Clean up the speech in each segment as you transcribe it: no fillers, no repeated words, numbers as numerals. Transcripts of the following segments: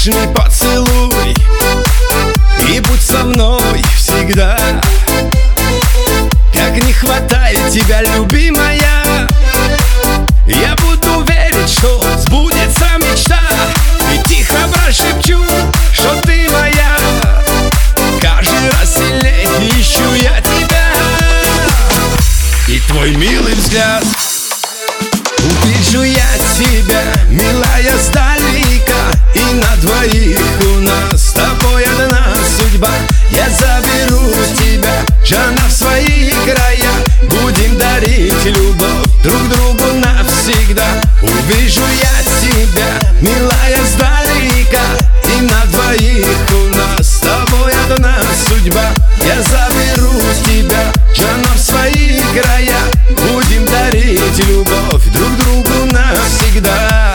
нежный поцелуй и будь со мной всегда. Как не хватает тебя, любимая, я буду верить, что сбудется мечта. И тихо прошепчу, что ты моя. Каждый раз сильнее ищу я тебя. И твой милый взгляд, увижу я тебя, милая, сдалека. И на двоих у нас с тобой одна судьба. Я заберу тебя, жена, в свои края. Будем дарить любовь друг другу навсегда. Увижу я тебя, милая, сдалека. И на двоих у нас с тобой одна судьба. Я заберу тебя, жена, в свои края. Будем дарить любовь друг другу навсегда.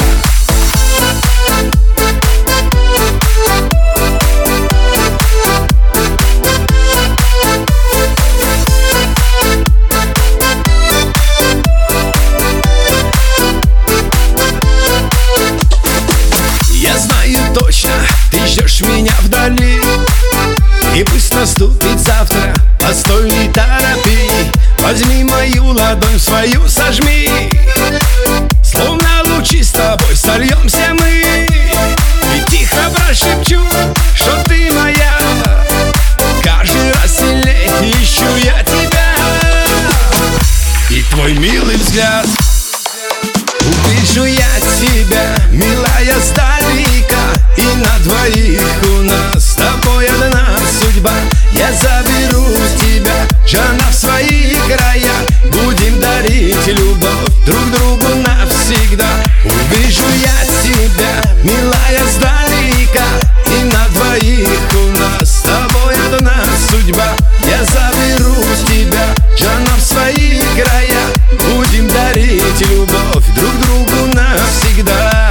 Точно, ты ждешь меня вдали. И пусть наступит завтра, постой, не торопи. Возьми мою ладонь свою, сожми. Словно лучи с тобой сольемся мы. И тихо прошепчу, что ты моя. Каждый раз сильнее ищу я тебя. И твой милый взгляд, увижу я тебя, милая, сдалека. И на двоих у нас с тобой одна судьба. Я заберу тебя, жена, в свои края. Будем дарить любовь друг другу навсегда. Увижу я тебя, милая, сдалека. И на двоих у нас с тобой одна судьба. Я заберу тебя, жена, в свои края. Будем дарить любовь друг другу навсегда.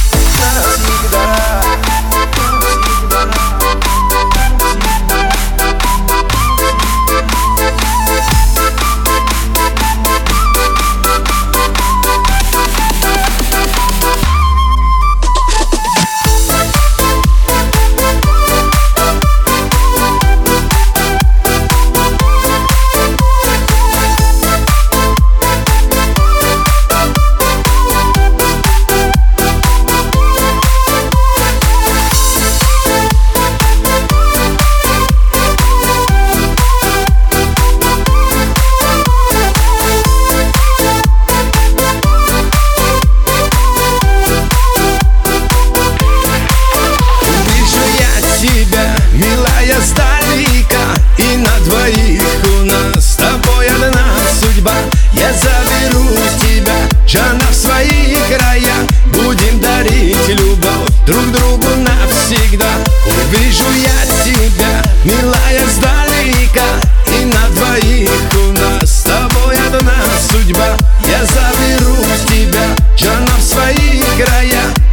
Милая, сдалека. И на двоих у нас с тобой одна судьба. Я заберу тебя, жена, в свои края. Будем дарить любовь друг другу навсегда. Увижу я тебя, милая, сдалека. И на двоих у нас с тобой одна судьба. Я заберу тебя, жена, в свои края.